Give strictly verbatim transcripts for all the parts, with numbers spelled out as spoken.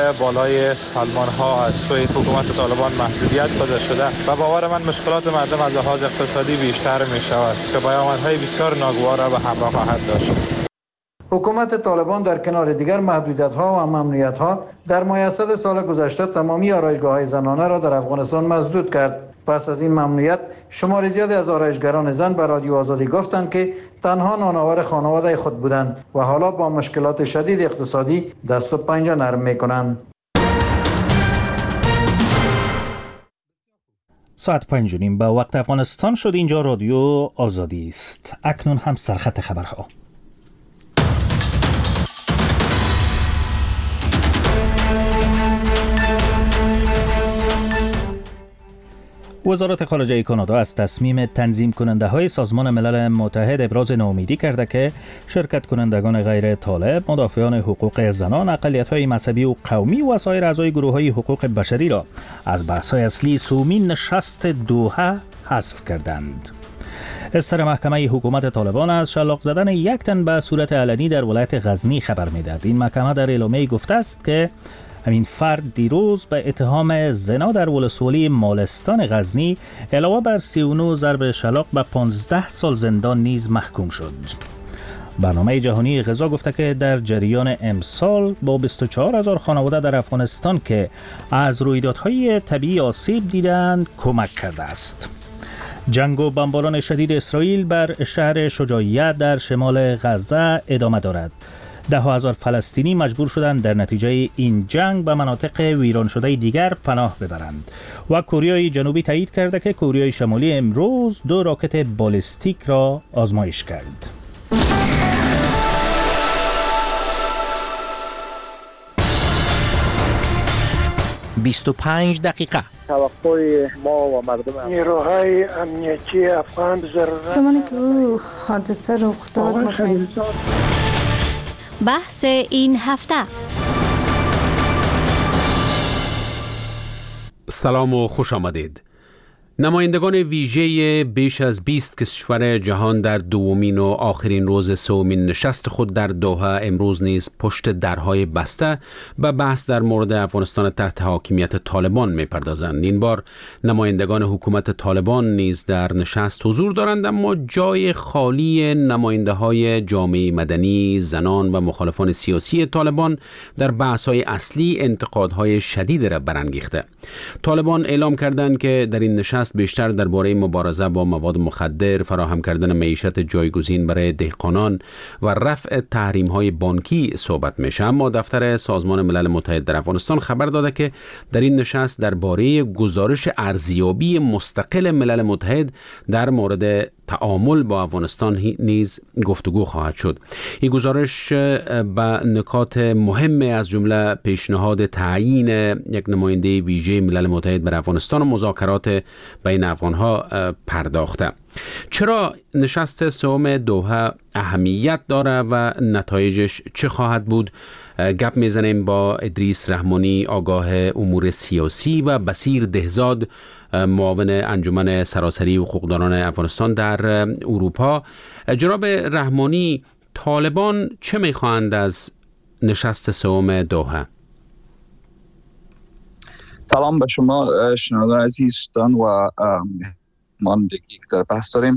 سر بالای سلمان ها از سوی حکومت طالبان محدودیت گذاشته شده و باور من مشکلات مردم از لحاظ اقتصادی بیشتر می شود که پیامدهای بسیار ناگوار را به همراه خواهد داشت. حکومت طالبان در کنار دیگر محدودیت‌ها و ممنوعیت‌ها در مایحصد سال گذشته تمامی آرایشگاه‌های زنانه را در افغانستان مسدود کرد. پس از این ممنوعیت شمار زیادی از آرایشگران زن به رادیو آزادی گفتند که تنها نانآور خانواده خود بودند و حالا با مشکلات شدید اقتصادی دست و پنجه نرم می‌کنند. ساعت پنج و نیم به وقت افغانستان شد. اینجا رادیو آزادی است. اکنون هم سرخط خبرها. وزارت خارجه کانادا از تصمیم تنظیم کننده های سازمان ملل متحد ابراز ناامیدی کرده که شرکت کنندگان غیر طالب، مدافعان حقوق زنان، اقلیت های مذهبی و قومی و سایر اعضای گروه های حقوق بشری را از بحث های اصلی سومین نشست دوحه حذف کردند. سر محکمه حکومت طالبان از شلاق زدن یک تن به صورت علنی در ولایت غزنی خبر می‌دهد. این محکمه در اعلامیه گفته است که همین فرد دیروز به اتهام زنا در ولسوالی مالستان غزنی علاوه بر سی و نه ضرب شلاق به پانزده سال زندان نیز محکوم شد. برنامه جهانی غذا گفته که در جریان امسال با بیست و چهار هزار خانواده در افغانستان که از رویدادهای طبیعی آسیب دیدند کمک کرده است. جنگ و بمباران شدید اسرائیل بر شهر شجاعیه در شمال غزه ادامه دارد. ده هزار فلسطینی مجبور شدند در نتیجه این جنگ به مناطق ویران شده دیگر پناه ببرند و کره جنوبی تایید کرده که کره شمالی امروز دو راکت بالستیک را آزمایش کرد. بیست و پنج دقیقه. توقع ما و مردم نیروهای امنیتی افغان ضرورت زمانی که او حادثه رخ داد بحث این هفته. سلام و خوش آمدید. نمایندگان ویژه بیش از بیست کشور جهان در دومین و آخرین روز سومین نشست خود در دوحه امروز نیز پشت درهای بسته به بحث در مورد افغانستان تحت حاکمیت طالبان می‌پردازند. این بار نمایندگان حکومت طالبان نیز در نشست حضور دارند، اما جای خالی نماینده‌های جامعه مدنی، زنان و مخالفان سیاسی طالبان در بحث‌های اصلی انتقادهای شدید را برانگیخته. طالبان اعلام کردند که در این نشست بیشتر درباره مبارزه با مواد مخدر، فراهم کردن معیشت جایگزین برای دهقانان و رفع تحریم‌های بانکی صحبت میشه. اما دفتر سازمان ملل متحد در افغانستان خبر داده که در این نشست درباره گزارش ارزیابی مستقل ملل متحد در مورد تعامل با افغانستان نیز گفتگو خواهد شد. این گزارش به نکات مهم از جمله پیشنهاد تعیین یک نماینده ویژه ملل متحد بر افغانستان و مذاکرات بین افغانها پرداخته. چرا نشست سوم دوحه اهمیت داره و نتایجش چه خواهد بود؟ گپ میزنیم با ادریس رحمانی، آگاه امور سیاسی، و بصیر دهزاد، معاون انجمن سراسری حقوقدانان افغانستان در اروپا. جناب رحمانی، طالبان چه میخواهند از نشست سوم دوحه؟ سلام به شما شنوندگان عزیزان و ماندگی که در بحث داریم.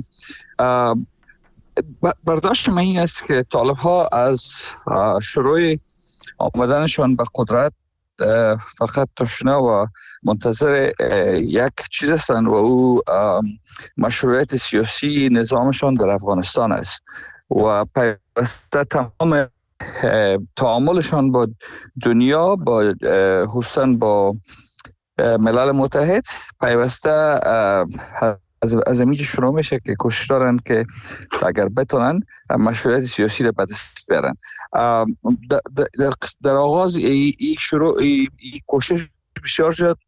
برداشت من این است که طالب ها از شروع آمدنشان به قدرت فقط تشنه و منتظر یک چیز هستند و او مشروعیت سیاسی نظامشان در افغانستان است و پیوسته تمام تعاملشان با دنیا، با خصوصا با ملل متحد پیوسته از از اینجا شروع میشه که کوشش دارن که اگر بتونن مشروعیت سیاسی را به دست بیارن. در, در, در آغاز این ای شروع ای, ای کوشش بسیار شد،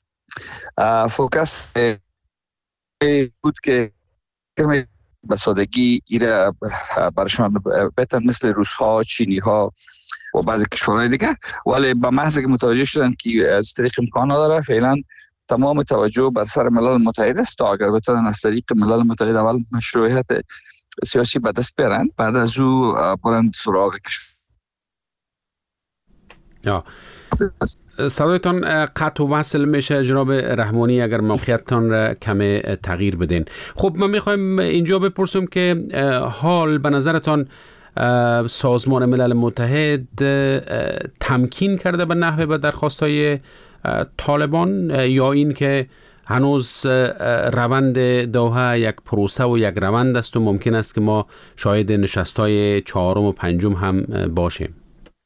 فوکس بود که به سادگی ایره برشان بهتر مثل روس ها، چینی ها و بعضی کشورهای دیگه، ولی به محض که متوجه شدن که از طریق امکان نداره، فعلا تمام توجه بر سر ملل متحد است تا اگر بتونن از طریق ملل متحد اول مشروعیت سیاسی به دست بیارن، بعد از او برند سراغ کشور. صدایتان قطع و وصل میشه جناب رحمانی، اگر موقعیتتان را کم تغییر بدین. خب من میخوایم اینجا بپرسم که حال به نظرتان سازمان ملل متحد تمکین کرده به نحوه به درخواستای طالبان، یا این که هنوز روند دوحه یک پروسه و یک روند است و ممکن است که ما شاهد نشستای چهارم و پنجم هم باشیم؟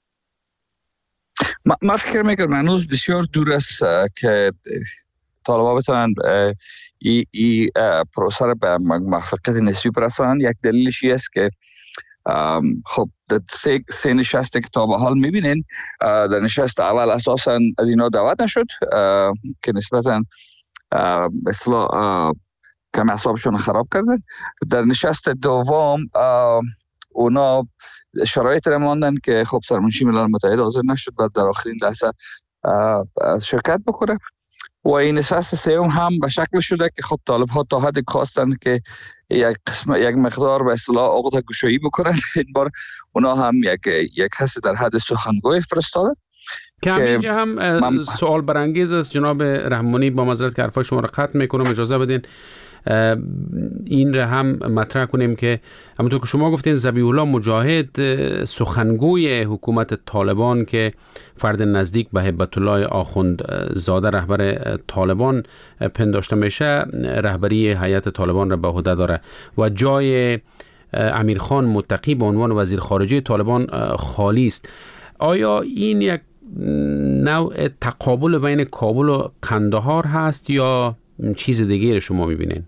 من فکر میکنم هنوز بسیار دور است که طالبان بتونن این ای پروسه را به موفقیت نسبی برسانند. یک دلیلش است که خب در سه, سه نشست که تا به حال میبینین، در نشست اول اساسا از اینا دعوت نشد که نسبتا اصلا کم اعصابشون خراب کردن. در نشست دوم اونا شرایط را ماندن که خب سرمنشی ملل متحد حاضر نشد بعد در آخرین لحظه شرکت بکنه. و این نشست سوم هم به شکل شده که خب طالب ها تا حد کاستن که یک قسم یک مقدار به اصطلاح عقده گشایی بکنن. این بار اونا هم یک یک حس در حد سخنگوی فرستادن که همینجا هم من... سوال برانگیز است جناب رحمانی، با معذرت که حرفای شما را قطع میکنم، اجازه بدین این را هم مطرح کنیم که همونطور که شما گفتین ذبیح الله مجاهد سخنگوی حکومت طالبان که فرد نزدیک به هیبت الله آخوند زاده رهبر طالبان پنداشته میشه، رهبری هیئت طالبان را به عهده داره و جای امیرخان متقی به عنوان وزیر خارجه طالبان خالی است. آیا این یک نوع تقابل بین کابل و قندهار هست یا چیز دیگه شما میبینین؟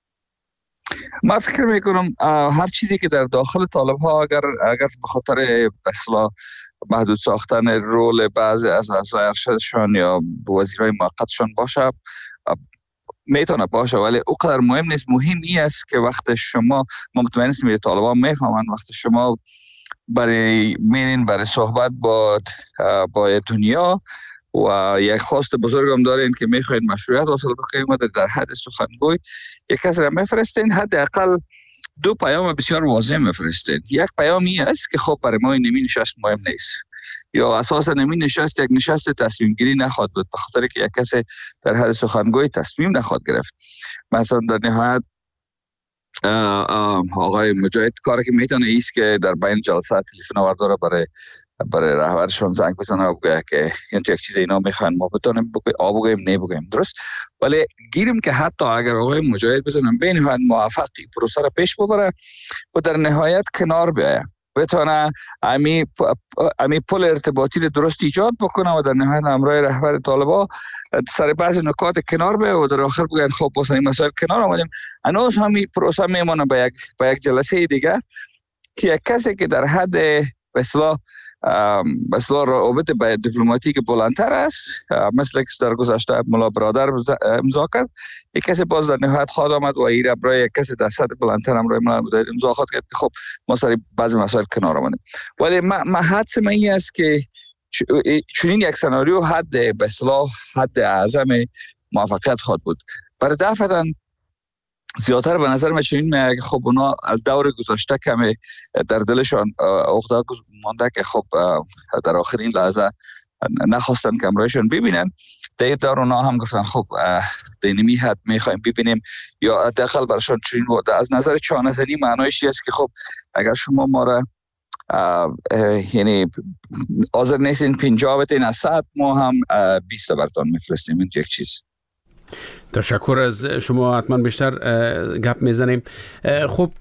من فکر میکنم هر چیزی که در داخل طالب ها اگر اگر به خاطر اصلاح محدود ساختن رول بعضی از اعضای ارشدشان یا وزیرای موقتشان باشه میتونه باشه، ولی اونقدر مهم نیست. مهم این است که وقت شما مطمئن هستیم طالبان میفهمن وقت شما برای میرین برای صحبت با با دنیا و یک خواست بزرگم دارین که میخواین مشروعیت حاصل بکنین و در حد سخنگوی یک کس را میفرستین، حداقل دو پیام بسیار واضح میفرستین. یک پیام این است که خب برای ما نمی نشست مهم نیست، یا اساسا نمی نشست یک نشست تصمیم گیری نخواد بود به خاطر که یک کس در حد سخنگوی تصمیم نخواد گرفت. مثلا در نهایت آقای مجاهد کاری که میتونه ایست که در بین جلسات تلفن آورداره برای برای رهبرشون زنگ بزنه و بگه که این تو یک چیز اینا میخوان ما بتونیم آب بگویم نه بگویم، درست؟ ولی گیریم که حتی اگر آقای مجاهد بتونن به نهایت موفقی پروسه را پیش ببره و در نهایت کنار بیاید، بتونه امی امی پل ارتباطی رو درست ایجاد بکنه و در نهایت همراه رهبر طالبان سر بعضی نکات کنار بیاید و در آخر بگن خب واسه این مسائل کنار آمدیم. هنوز همین پروسه میمونه به یک به یک جلسه دیگه که یک کسی که در حد به اصطلاح مثلا رابطه با دیپلماتیک بلندتر است، مثل که در گذشته ملا برادر امضا کرد، یک کسی باز در نهایت خواهد آمد و این برای یک کسی در سطح بلندتر هم روی ملل متحد امضا خواهد کرد که خب ما سر بعضی مسائل کنار آمدیم. ولی من حدس من این است که چنین یک سناریو حد به اصطلاح حد اعظم موفقیت خواهد بود. برای دفعه زیادتر به نظر من چنین میاد که خب اونا از دور گذشته کمی در دلشان عقده مانده که خب در آخرین لحظه نخواستن که امرایشون ببینن. در دور اونا هم گفتن خب دینمی حد میخوایم ببینیم، یا حداقل برشان چنین بود. از نظر چانه‌زنی معنایش است که خب اگر شما ما را یعنی حاضر نیستین پنجاه بتین از صد، ما هم بیست برتان میفرستیم. این یک چیز. تشکر از شما، حتما بیشتر گپ میزنیم. خب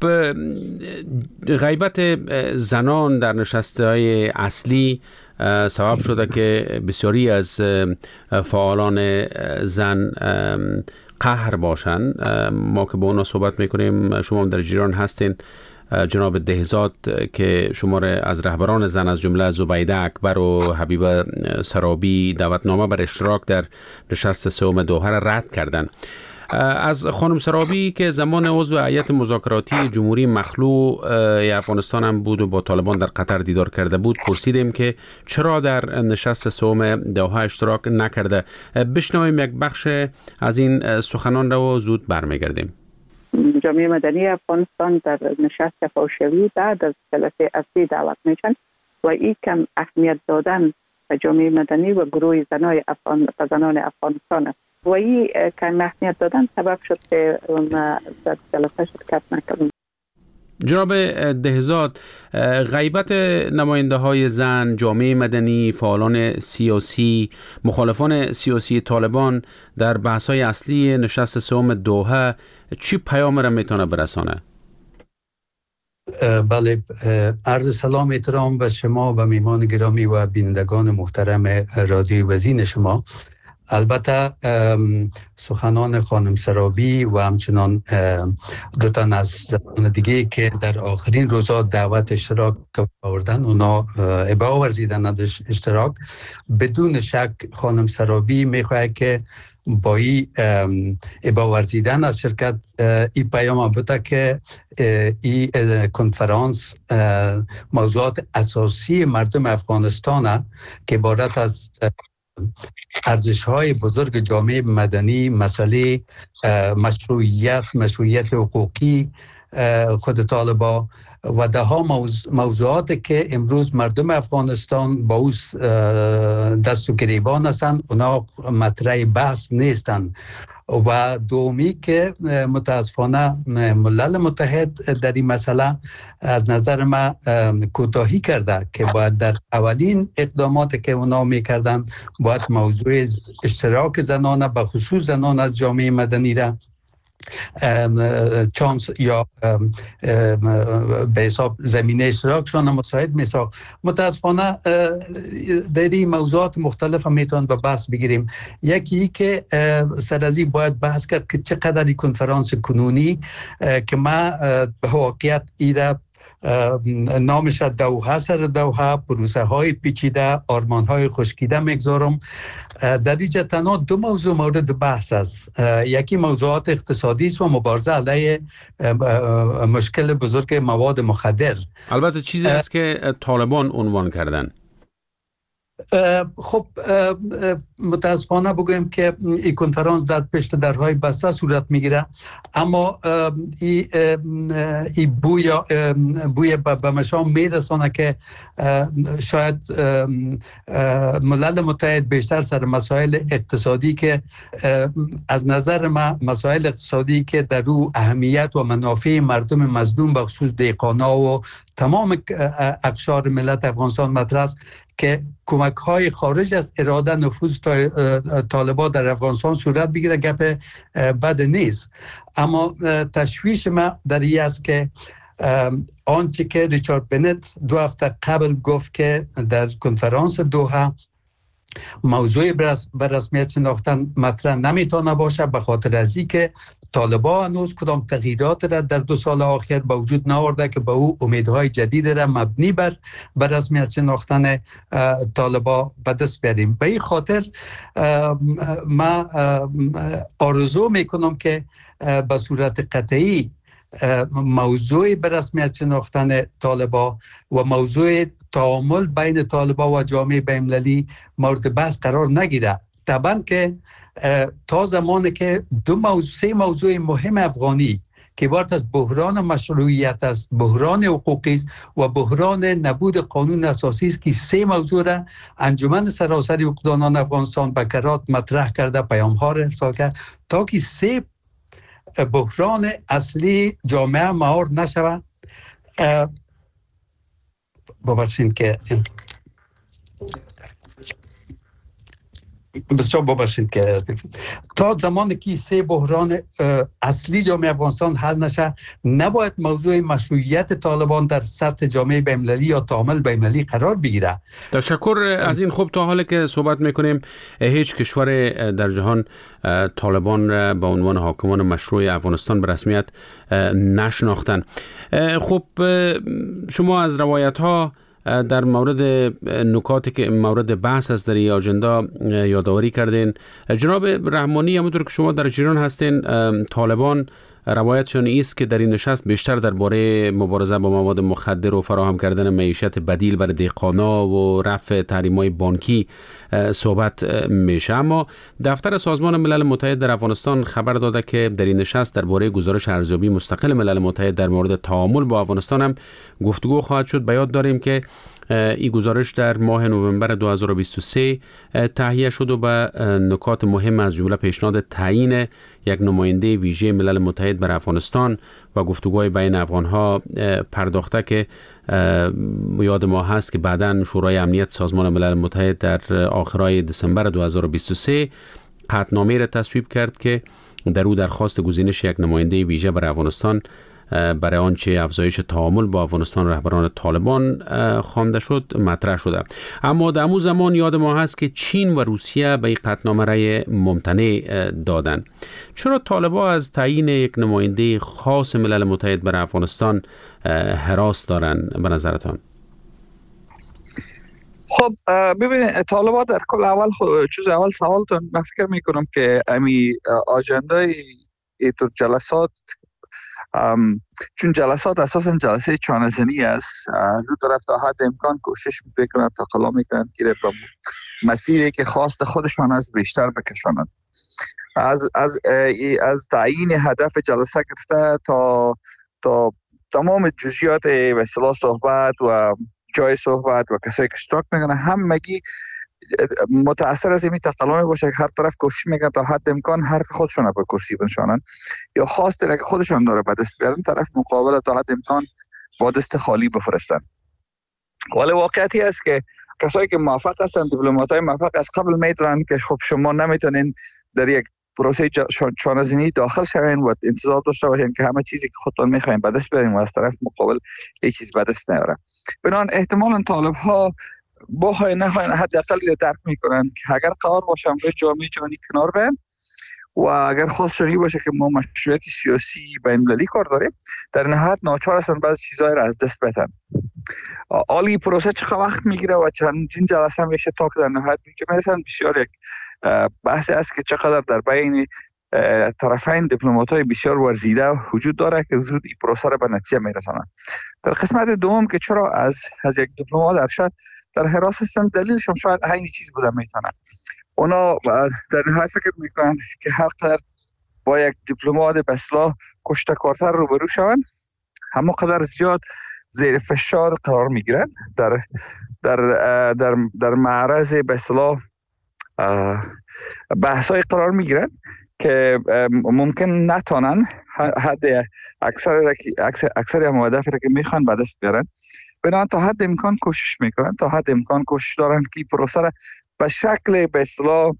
غیبت زنان در نشست‌های اصلی سبب شده که بسیاری از فعالان زن قهر باشن. ما که با اونا صحبت میکنیم، شما در جریان هستین. جناب دهزاد که شماره از رهبران زن از جمله زبیده اکبر و حبیبه سرابی دعوتنامه بر اشتراک در نشست سوم دوحه را رد کردند. از خانم سرابی که زمان عضو هیئت مذاکراتی جمهوری مخلوع افغانستان هم بود و با طالبان در قطر دیدار کرده بود پرسیدیم که چرا در نشست سوم دوحه اشتراک نکرده. بشنویم یک بخش از این سخنان را و زود برمیگردیم. جامعه مدنی افغانستان در نشست فوشوی بعد از جلسه اصلی دعوت میشن و این کم اهمیت دادن و جامعه مدنی و گروه زنای افغان و زنان افغانستان است و این کم اهمیت دادن سبب شد که ما در جلسه شرکت نکردیم. جناب دهزاد، غیبت نماینده های زن، جامعه مدنی، فعالان سیاسی، مخالفان سیاسی طالبان در بحث های اصلی نشست سوم دوحه چی پیام را میتونه برسانه؟ بله، عرض سلام احترام به شما و میهمان گرامی و بینندگان محترم رادیوی وزین شما. البته سخنان خانم سرابی و همچنان دو تن از زنان دیگه که در آخرین روزها دعوت اشتراک آوردن، اونا ابا ورزیدن از اشتراک، بدون شک خانم سرابی میخواد که با این ابا ورزیدن از شرکت این پیام بوده که این کنفرانس موضوعات اساسی مردم افغانستان که عبارت از ارزش‌های بزرگ جامعه مدنی، مسئله مشروعیت مشروعیت حقوقی خود طالبا و ده ها موضوعاتی که امروز مردم افغانستان با او دست و گریبان هستند، اونا مطرح بحث نیستند. و دومی که متاسفانه ملل متحد در این مسئله از نظر ما کوتاهی کرده که باید در اولین اقداماتی که اونا میکردن باید موضوع اشتراک زنان به خصوص زنان از جامعه مدنی را چانس یا به حساب زمینه اشتراکشان مساعد میساخت. متاسفانه در این موضوعات مختلف میتون به بحث بگیریم. یکی که سر از این باید بحث کرد که چقدر این کنفرانس کنونی که ما به واقعیت ایره نامش دوحه سر دوحه، پروسه های پیچیده، آرمان های خشکیده میگذارم. در اینجا تنها دو موضوع مورد بحث است. یکی موضوعات اقتصادی است و مبارزه علیه مشکل بزرگ مواد مخدر. البته چیزی است که طالبان عنوان کردن. خب متاسفانه بگویم که این کنفرانس در پشت درهای بسته صورت میگیره، اما این ای بوی بوی به مشام میرسانه که شاید ملل متحد بیشتر سر مسائل اقتصادی که از نظر ما مسائل اقتصادی که در رو اهمیت و منافع مردم مظلوم به خصوص دهقانا و تمام اقشار ملت افغانستان مطرح است که کمک های خارج از اراده نفوذ طالبان در افغانستان صورت بگیره، گپ بد نیست. اما تشویش ما در این است که آنچه که ریچارد بنت دو هفته قبل گفت که در کنفرانس دوحه موضوع بر رسمیت شناختن مطرح نمیتونه باشه، به خاطر از این که طالبان هنوز کدام تغییرات را در دو سال آخر با وجود نآورده که به او امیدهای جدید را مبنی بر بر رسمیت شناختن طالبان به دست بیاریم. به این خاطر ما آرزو میکنم که به صورت قطعی موضوع به رسمیت شناختن طالبان و موضوع تعامل بین طالبان و جامعه بین‌المللی مورد بحث قرار نگیره. طبعا که تا زمانی که دو موضوع سه موضوع مهم افغانی که عبارت از بحران مشروعیت است، بحران حقوقی است و بحران نبود قانون اساسی است که سه موضوع را انجمن سراسری حقوقدانان افغانستان به کرات مطرح کرده، پیام‌ها را ارسال کرد تا که سه بحران اصلی جامعه مهار نشود. ببخشید که بسیار ببخشید که تا زمانی که سه بحران اصلی جامعه افغانستان حل نشه، نباید موضوع مشروعیت طالبان در سطح جامعه بین‌المللی یا تعامل بین‌المللی قرار بگیره. تشکر از این. خوب، تا حالی که صحبت میکنیم هیچ کشور در جهان طالبان را به عنوان حاکمان مشروع افغانستان به رسمیت نشناختن. خب شما از روایت ها در مورد نکاتی که مورد بحث است در این آجندا یادآوری کردین. جناب رحمانی، همونطور که شما در جریان هستین، طالبان روایتشان است که در این نشست بیشتر درباره مبارزه با مواد مخدر و فراهم کردن معیشت بدیل برای دهقانا و رفع تحریم‌های بانکی صحبت میشه. اما دفتر سازمان ملل متحد در افغانستان خبر داده که در این نشست درباره گزارش ارزیابی مستقل ملل متحد در مورد تعامل با افغانستان هم گفتگو خواهد شد. به یاد داریم که این گزارش در ماه نوامبر دو هزار و بیست و سه تهیه شد و به نکات مهم از جمله پیشنهاد تعیین یک نماینده ویژه ملل متحد بر افغانستان و گفتگوهای بین افغانها پرداخته که یاد ما هست که بعداً شورای امنیت سازمان ملل متحد در آخرای دسامبر دو هزار و بیست و سه قطعنامه را تصویب کرد که در او درخواست گزینش یک نماینده ویژه بر افغانستان برای آنچه افزایش تعامل با افغانستان رهبران طالبان خوانده شد مطرح شده. اما در همون زمان یاد ما هست که چین و روسیه به این قطعنامه رأی ممتنع دادند. چرا طالبان از تعیین یک نماینده خاص ملل متحد برای افغانستان هراس دارند به نظرتان؟ خب ببینید طالبان در کل اول چیز اول سوالتون من فکر میکنم که امی آجندای ایتور جلسات چون جلسات اساساً جلسه چانه‌زنی است، رو طرف تا حد امکان کوشش میکنند تا قلا میکنند که به مسیری که خواست خودشان از بیشتر بکشانند. از از از تعیین هدف جلسه گرفته تا تا تمام جزئیات و اصطلاح صحبت و جای صحبت و کسایی که اشتراک میکنن همگی متأثر از این تقلامی باشه که هر طرف کوشش میکنن تا حد امکان حرف خودشون رو به کرسی بنشانن یا خواست اگه خودشون داره به دست بیارن طرف مقابل تا حد امکان با دست خالی بفرستن. ولی واقعیتی است که کسایی که موفق هستن، دیپلمات‌های موفق از قبل میدونن که خب شما نمیتونین در یک پروسه چانه‌زنی داخل شوین و انتظار داشته باشین که همه چیزی که خودتون میخواین به دست بیارین و از طرف مقابل هیچ چیز به دست نیاره. بنابراین احتمالاً طالب‌ها با های نخواهی حداقل درک میکنن که اگر قرار باشم به جامعه جهانی کنار بین و اگر خواستشانی باشه که ما مشروعیت سیاسی بین‌المللی کار داریم، در نهایت ناچار هستن بعضی چیزهای را از دست بدن. آلی پروسه چقدر وقت میگیره و چند جلسه میشه تا که در نهایت میرسن، بسیار یک بحث است که چقدر در بین طرفین دیپلمات‌های بسیار ورزیده وجود داره که زود این پروسه را به نتیجه میرسونن. در قسمت دوم که چرا از از یک دیپلمات ارشد در حراس هستن، دلیلشون شاید همین چیز بوده میتونه. اونا در نهایت فکر میکنن که هر قدر با یک دیپلمات به اصطلاح کشته‌کارتر روبرو شوند، همون قدر زیاد زیر فشار قرار میگیرن، در در در در معرض به اصطلاح بحث‌های قرار میگیرن که ممکن نتونن حد اکثر اکثر اکثر مهدفی را که میخوان به دست بیارن. بنابراین تا حد امکان کوشش میکنن، تا حد امکان کوشش دارن که پروسه را به شکل به اصطلاح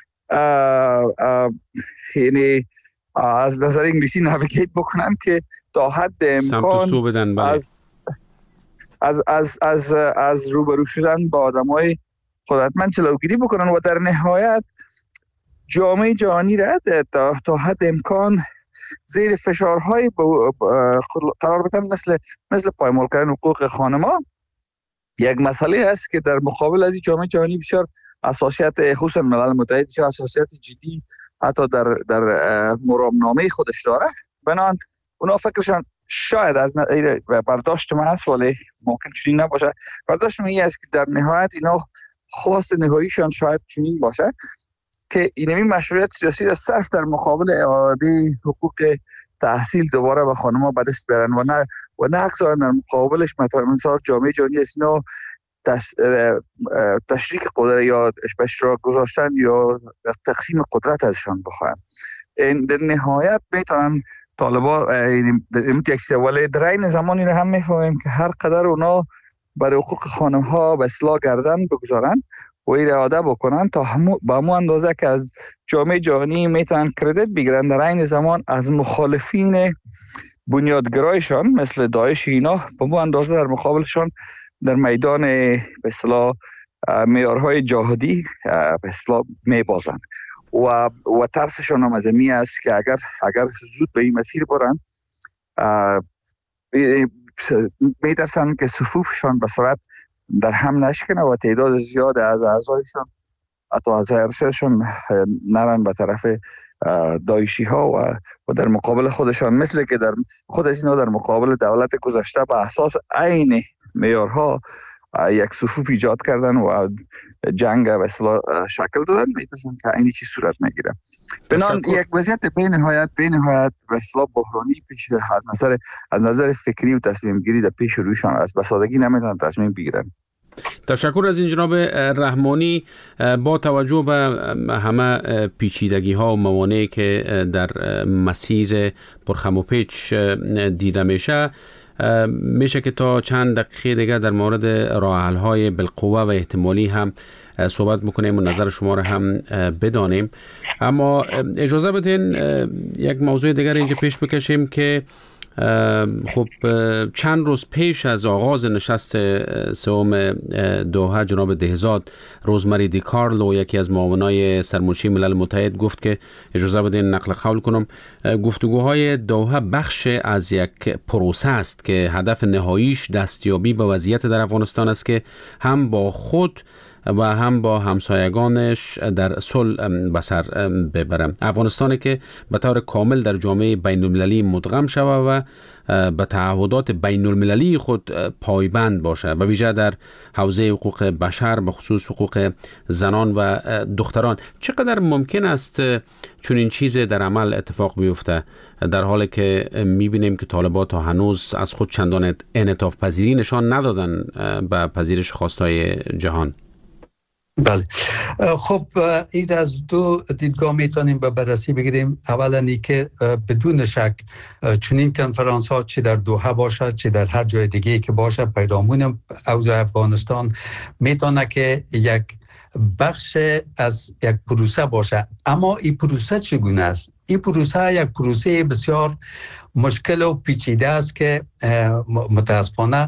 یعنی از نظر انگلیسی نویگیت بکنن که تا حد امکان از از از از از روبرو شدن با آدمای قدرتمند جلوگیری بکنن و در نهایت جامعه جهانی را تا, تا حد امکان زیر فشارهای قرار بدن، مثل مثل پایمال کردن حقوق خانما. یک مسئله است که در مقابل از جامعه جهانی بسیار اساسیت خصوصا ملل متحد بسیار اساسیت جدی حتی در در مرامنامه خودش داره. بنابراین اونا فکرشان شاید از برداشت من است، ولی ممکن چنین نباشه. برداشت من این است که در نهایت اینا خواست نهاییشان شاید چنین باشه که اینمی مشروعیت سیاسی را صرف در مقابل اعاده حقوق تحصیل دوباره به خانم‌ها به دست بیارن و نه و نه اکثرا در مقابلش مثلا جامعه جهانی اینا تشریک قدرت یا به اشتراک گذاشتن یا تقسیم قدرت ازشان بخواهن. این در نهایت میتونن طالبان یک سواله در این زمانی رو هم میفهمیم که هر قدر اونا برای حقوق خانم‌ها به اصلاح گردن بگذارن و اراده بکنن تا همو با همون اندازه که از جامعه جهانی میتونن کردیت بگیرن، در این زمان از مخالفین بنیادگرایشان مثل داعش اینا با همون اندازه در مقابلشان در میدان به اصطلاح معیارهای جهادی به اصطلاح میبازن و و ترسشان هم از این است که اگر اگر زود به این مسیر برن میترسن که صفوفشان به صورت در هم نشکنه و تعداد زیاد از اعضایشان حتی از ارشدشان نرن به طرف داعشی ها و, و در مقابل خودشان، مثل که در خود از اینا در مقابل دولت گذشته به اساس عین معیارها یک صفوف ایجاد کردن و جنگ به اصطلاح شکل دادن، میتونن که عین چیز صورت نگیره. بنابراین یک وضعیت به نهایت به نهایت به اصطلاح بحرانی پیش از نظر از نظر فکری و تصمیم گیری در پیش رویشان است. به سادگی نمیتونن تصمیم بگیرن. تشکر از این جناب رحمانی. با توجه به همه پیچیدگی ها و موانعی که در مسیر پرخم و پیچ دیده میشه، میشه که تا چند دقیقه دیگه در مورد راه حل های بالقوه و احتمالی هم صحبت بکنیم و نظر شما را هم بدانیم. اما اجازه بدین یک موضوع دیگر اینجا پیش بکشیم که خب چند روز پیش از آغاز نشست سوم دوحه جناب دهزاد، روزمری دی کارلو، یکی از معاونای سرمنشی ملل متحد، گفت که اجازه بدین نقل قول کنم، گفتگوهای دوحه بخش از یک پروسه است که هدف نهاییش دستیابی به وضعیت در افغانستان است که هم با خود و هم با همسایگانش در صلح به سر ببرم. افغانستانی که به طور کامل در جامعه بین المللی مدغم شود و به تعهدات بین المللی خود پایبند باشه، به ویژه در حوزه حقوق بشر، به خصوص حقوق زنان و دختران. چقدر ممکن است چون این چیز در عمل اتفاق بیفته در حالی که میبینیم که طالبان تا هنوز از خود چندان انعطاف پذیری نشان ندادن به پذیرش خواستای جهان؟ بله، خب این از دو دیدگاه میتونیم به بررسی بگیریم. اولا ای که بدون شک چنین کنفرانس ها چه در دوحه باشد چه در هر جای دیگه که باشه، پیرامون اوضاع افغانستان میتونه که یک بخش از یک پروسه باشه. اما این پروسه چگونه است؟ این پروسه یک پروسه بسیار مشکل و پیچیده است که متاسفانه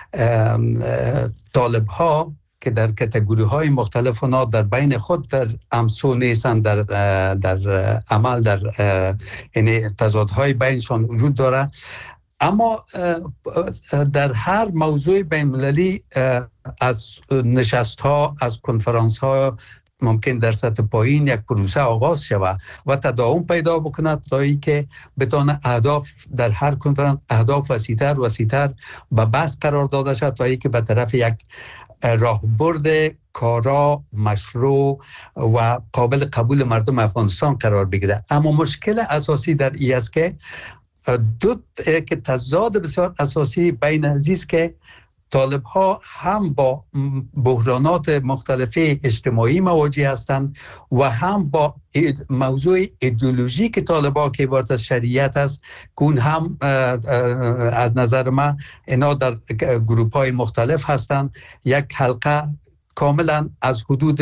طالب ها که در کاتگوری های مختلف اونا در بین خود در امسو نیستن، در در عمل در یعنی تضادهای بینشان وجود داره. اما در هر موضوع بین المللی از نشست ها، از کنفرانس ها ممکن در سطح پایین یک پروسه آغاز شود و تداوم پیدا بکند تا اینکه بتونه اهداف در هر کنفرانس اهداف وسیع‌تر وسیع‌تر به بحث قرار داده شد تا اینکه به طرف یک راهبرد کارا، مشروع و قابل قبول مردم افغانستان قرار بگیره. اما مشکل اساسی در این است که دو که تضاد بسیار اساسی بین ازیست که طالب ها هم با بحرانات مختلف اجتماعی مواجه هستند و هم با موضوع ایدئولوژی که طالب ها که عبارت از شریعت است که اون هم از نظر من اینا در گروپ های مختلف هستند. یک حلقه کاملا از حدود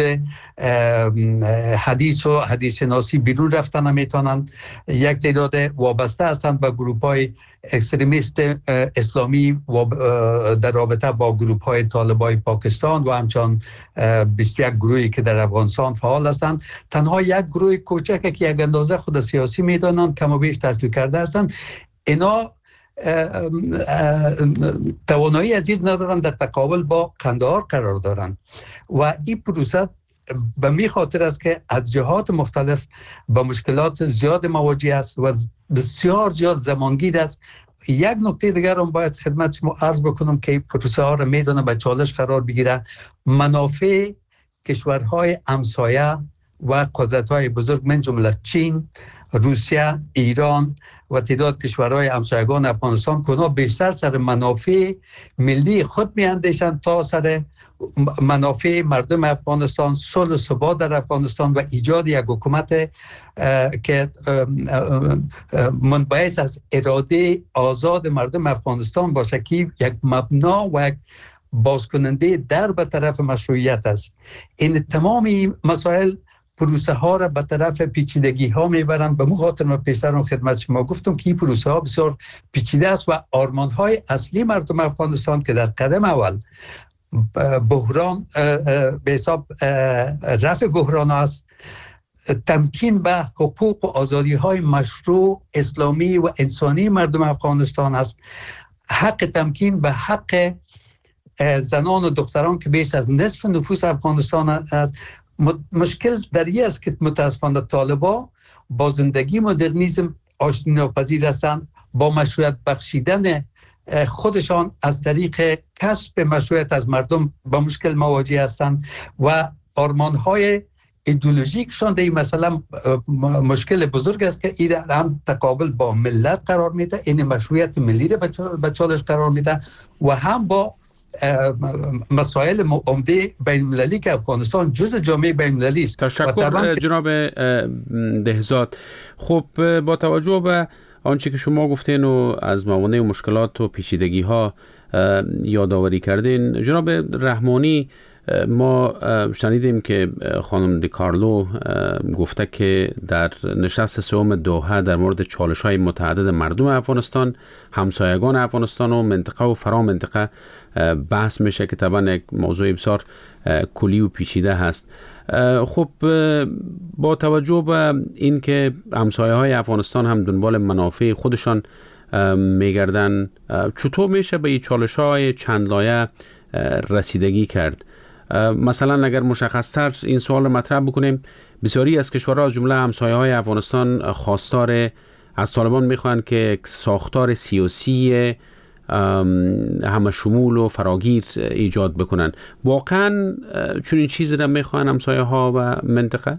حدیث و حدیث شناسی بیرون رفتن نمیتونن، یک تعداد وابسته هستند به گروپ های اکستریمیست اسلامی و در رابطه با گروپ های طالبای پاکستان و همچنان بیست و یک گروهی که در افغانستان فعال هستند. تنها یک گروه کوچک که یک اندازه خود سیاسی میدانند کم و بیش تحصیل کرده هستند. اینا توانایی از این ندارن در تقابل با قندهار قرار دارن و این پروسه به می خاطر است که از جهات مختلف با مشکلات زیاد مواجه است و بسیار زیاد زمانگیر است. یک نکته دیگر هم باید خدمت شما عرض بکنم که پروسه ها را میدونه به چالش قرار بگیره. منافع کشورهای همسایه و قدرت‌های بزرگ من جمله چین، روسیه، ایران و تعداد کشورهای همسایگان افغانستان که بیشتر سر منافع ملی خود میاندیشند تا سر منافع مردم افغانستان، صلح و ثبات در افغانستان و ایجاد یک حکومت که منبعث از اراده آزاد مردم افغانستان باشه که یک مبنا و یک بازکننده در به طرف مشروعیت است. این تمامی مسائل پروسه ها را به طرف پیچیدگی ها میبرند. به مخاطر ما پیشتر خدمت شما گفتم که این پروسه ها بسیار پیچیده است و آرمان های اصلی مردم افغانستان که در قدم اول بحران به حساب رفع بحران است، تمکین به حقوق و آزادی های مشروع اسلامی و انسانی مردم افغانستان است، حق تمکین به حق زنان و دختران که بیش از نصف نفوس افغانستان است. مشکل در این است که متاسفانه طالبان با زندگی مدرنیسم آشتی ناپذیر هستند، با مشروعیت بخشیدن خودشان از طریق کسب مشروعیت از مردم با مشکل مواجه هستند و آرمان‌های ایدئولوژیکشان در این مثلا مشکل بزرگ است که این هم تقابل با ملت قرار میده، این مشروعیت ملی را به چالش قرار میده و هم با مسائل عمده بین المللی که افغانستان جزء جامعه بین المللی است. تشکر جناب دهزاد. خب با توجه به آنچه که شما گفتین و از موانع و مشکلات و پیچیدگی ها یادآوری کردین، جناب رحمانی، ما شنیدیم که خانم دی کارلو گفته که در نشست سوم دوحه در مورد چالش‌های متعدد مردم افغانستان، همسایگان افغانستان و منطقه و فرا منطقه بحث میشه که طبعا یک موضوع بسیار کلی و پیچیده هست. خب با توجه به این که همسایه‌های افغانستان هم دنبال منافع خودشان میگردن، چطور میشه به این چالش‌های چند لایه رسیدگی کرد؟ مثلا اگر مشخص‌تر این سوال رو مطرح بکنیم، بسیاری از کشورها از جمله همسایه‌های افغانستان خواستار از طالبان میخوان که ساختار سیاسی همه شمول و فراگیر ایجاد بکنن. واقعا چون این چیزی رو میخوان همسایه‌ها و منطقه؟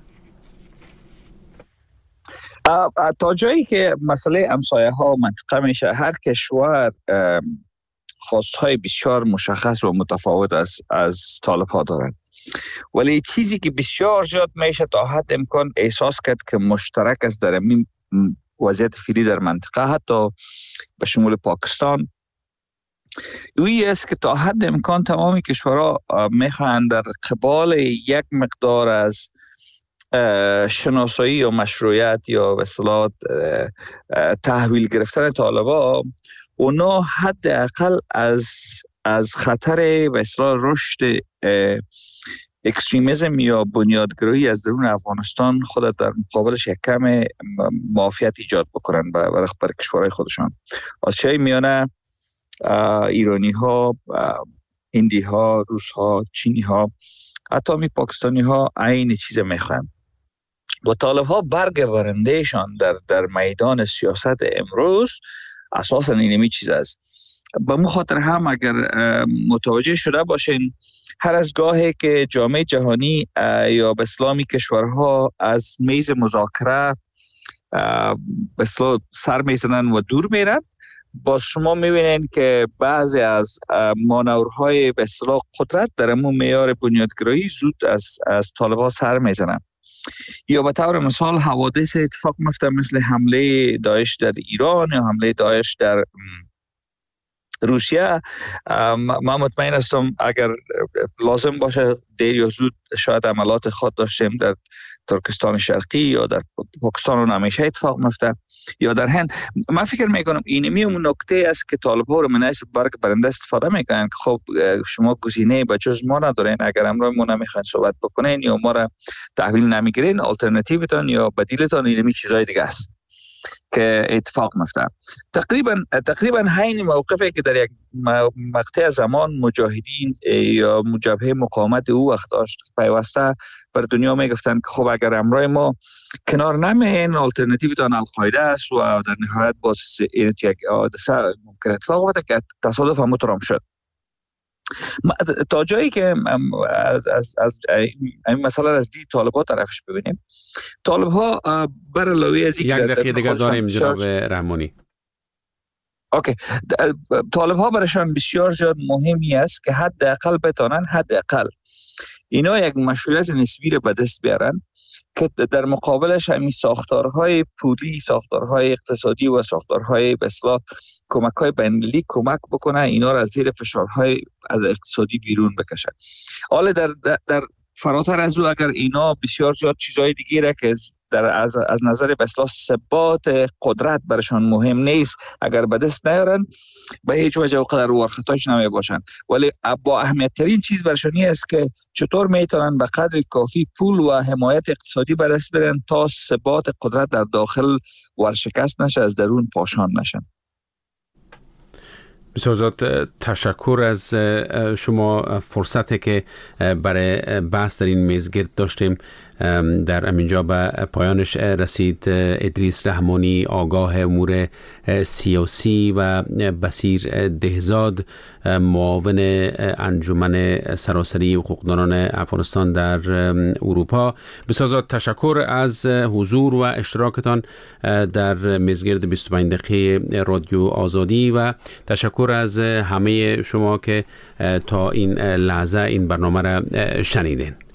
تا جایی که مسئله همسایه‌ها و منطقه میشه، هر کشور خواستهای بسیار مشخص و متفاوت از از طالب ها دارند، ولی چیزی که بسیار زیاد میشه تا حد امکان احساس کرد که مشترک است در این وضعیت فعلی در منطقه، حتی به شمول پاکستان، اویی است که تا حد امکان تمامی کشورها میخواهند در قبال یک مقدار از شناسایی و مشروعیت یا به اصطلاح تحویل گرفتن طالبا، اونا حداقل از از خطر به اصطلاح رشد اکستریمیسم یا بنیادگرایی از درون افغانستان خود در مقابلش یک کم معافیت ایجاد بکنن برای بر کشورهای خودشان. از چه میانه ایرانی ها، هندی ها، روس ها، چینی ها، حتی می پاکستانی ها عین چیز میخوان. و طالب ها برگ برندهشان در در میدان سیاست امروز اساساً اینمی چیز است. به مو خاطر هم اگر متوجه شده باشین، هر از گاهی که جامعه جهانی یا به اسلامی کشورها از میز مذاکره به اصطلاح سر میزنن و دور میرن، باز شما میبینین که بعضی از مانورهای به اصطلاح قدرت در امون معیار بنیادگرایی زود از از طالبان سر میزنن. یا به طور مثال حوادث اتفاق میفته مثل حمله داعش در ایران یا حمله داعش در روسیه. من مطمئن هستم اگر لازم باشه دیر یا زود شاید عملات خود داشتیم در ترکستان شرقی یا در پاکستان و همیشه اتفاق میفته یا در هند. من فکر میکنم اینمی اون نکته است که طالب ها رو من از برگ برنده استفاده میکنن که خب شما گزینه به جز ما ندارین، اگر امروز ما نمیخواین صحبت بکنین یا ما را تحویل نمیگیرین، آلترناتیوتون یا بدیلتون اینمی چیزای دیگه است که اتفاق میفته. تقریبا تقریبا همین موقفی که در یک مقطع زمان مجاهدین یا جبهه مقاومت او وقت داشت پیوسته بر دنیا میگفتن که خب اگر امروز ما کنار نمیاین، آلترناتیو تان القاعده است و در نهایت باز این یک حادثه ممکن اتفاق بیفته که تصادف هم مترام شد. تا جایی که از از از این مسئله از دید طالب‌ها طرفش ببینیم، طالب‌ها بر علاوه از یک دقیقه دیگر داریم جناب رحمانی. اوکی، طالب‌ها برایشان بسیار زیاد مهمی است که حداقل بتونن حداقل اینا یک مشروعیت نسبی رو به دست بیارن که در مقابلش همین ساختارهای پولی، ساختارهای اقتصادی و ساختارهای به اصطلاح کمک‌های بین‌المللی کمک بکنه اینا را از زیر فشارهای از اقتصادی بیرون بکشه. حالا در, در در فراتر از او اگر اینا بسیار زیاد چیزهای دیگه را که در از از نظر به اصطلاح ثبات قدرت برشان مهم نیست اگر به دست نیارن، به هیچ وجه و قدر ورختاش نمی باشن. ولی با اهمیت ترین چیز برشانی است که چطور میتونن به قدر کافی پول و حمایت اقتصادی به دست بیارن تا ثبات قدرت در داخل ورشکست نشه، از درون پاشان نشن. بسیار زیاد تشکر از شما. فرصتی که برای بحث در این میزگرد داشتیم در همینجا به پایانش رسید. ادریس رحمانی، آگاه امور سیاسی، و بصیر دهزاد، معاون انجمن سراسری حقوقدانان افغانستان در اروپا. بسیار زیاد تشکر از حضور و اشتراکتان در مزگرد بیست و پنج دقیقه رادیو آزادی و تشکر از همه شما که تا این لحظه این برنامه را شنیدین.